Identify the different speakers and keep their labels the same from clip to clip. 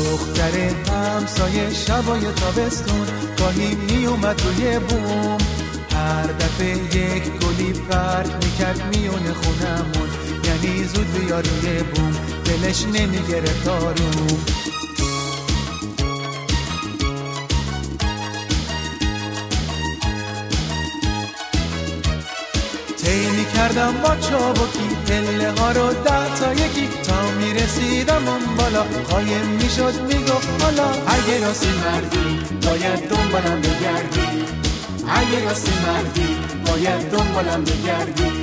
Speaker 1: دختر همسایه شبای تابستون گاهی می اومد روی بوم، هر دفعه یک گلی پرت میکرد میونه خونمون، یعنی زود بیا روی بوم، دلش نمیگرفت آروم. طی میکردم با چابکی پله ها رو 10 تا یکی، تا میرسیدم اون بالا قایم میشد میگفت حالا اگه راستی مردی باید دنبالم بگردی، اگه راستی مردی باید دنبالم بگردی.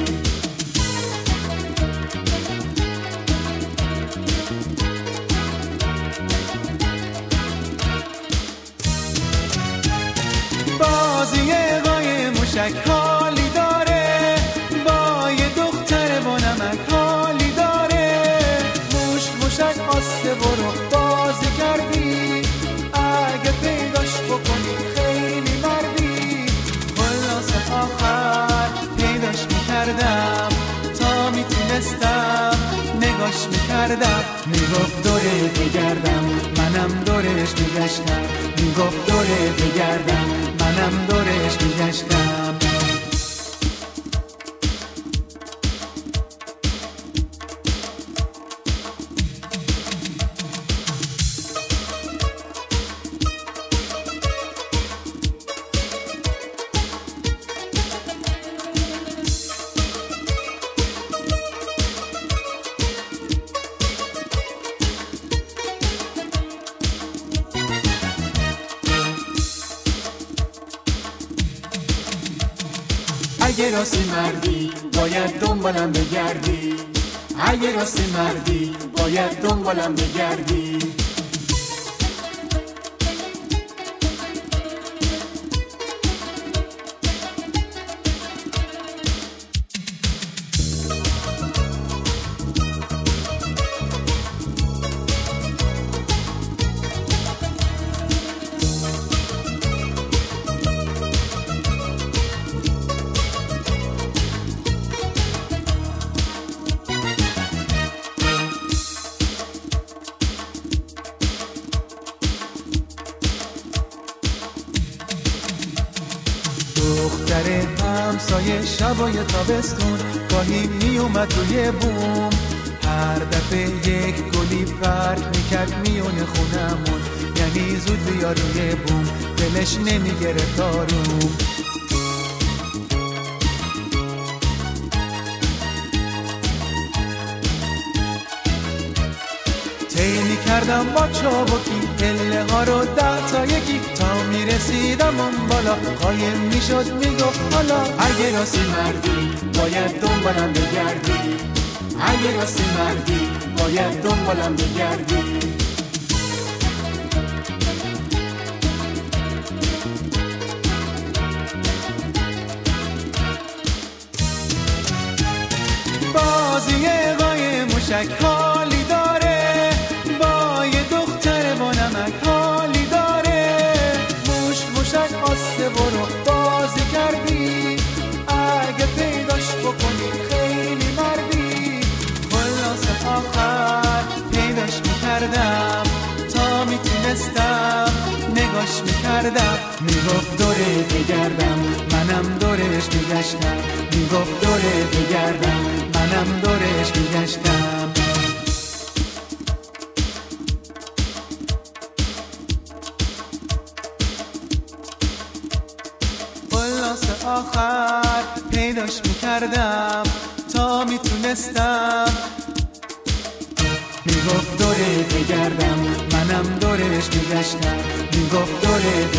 Speaker 1: بازی قای موشک حالی داره، با یه دختر با نمک حالی داره، موشک آسته برو بازی کردی، اگه پیداش بکنی خیلی مردی. خلاص آخر پیداش میکردم، تا میتونستم نگاش میکردم، میگفت دوره بگردم منم دورش میگشتم، میگفت دوره بگردم منم دورش میگشتم. اگه راستی مردی باید دنبالم بگردی، اگه راستی مردی باید دنبالم بگردی. دختر همسایه شبای تابستون گاهی می اومد روی بوم، هر دفعه یک گلی پرت میکرد میونه خونمون، یعنی زود بیا روی بوم، دلش نمیگرفت آروم. طی میکردم با چابکی پله ها رو 10 تا یکی، تا میرسیدم اون بالا قایم میشد میگفت حالا اگه راستی مردی باید دنبالم بگردی، اگه راستی مردی باید دنبالم بگردی. بازی قای موشک حالی داره، با یه دختر با نمک حالی داره، موشک آسته برو بازی کردی، اگه پیداش بکنی خیلی مردی. خلاص آخر پیداش میکردم، تا میتونستم نگاش میکردم، میگفت دوره بگردم منم دورش میگشتم، میگفت دوره بگردم منم دورش میگشتم. خلاص آخر پیداش میکردم، تا میتونستم میگفت دوره بگردم منم دورش میگشتم، میگفت دوره